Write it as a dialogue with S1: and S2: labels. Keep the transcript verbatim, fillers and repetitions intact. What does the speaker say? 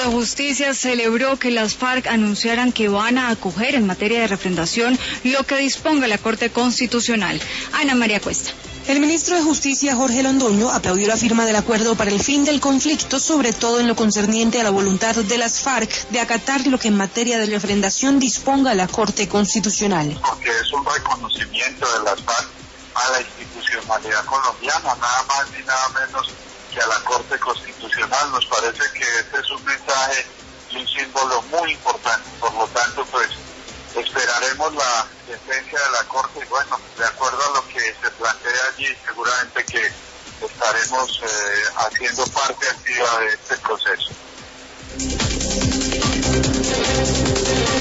S1: de Justicia celebró que las FARC anunciaran que van a acoger en materia de refrendación lo que disponga la Corte Constitucional. Ana María Cuesta.
S2: El ministro de Justicia, Jorge Londoño, aplaudió la firma del acuerdo para el fin del conflicto, sobre todo en lo concerniente a la voluntad de las FARC de acatar lo que en materia de refrendación disponga la Corte Constitucional.
S3: Porque es un reconocimiento de las FARC a la institucionalidad colombiana, nada más ni nada menos que a la Corte Constitucional. Nos parece que este es un mensaje y un símbolo muy importante. Por lo tanto, pues esperaremos la sentencia de la Corte y bueno, de acuerdo a lo que se plantea allí, seguramente que estaremos eh, haciendo parte activa de este proceso.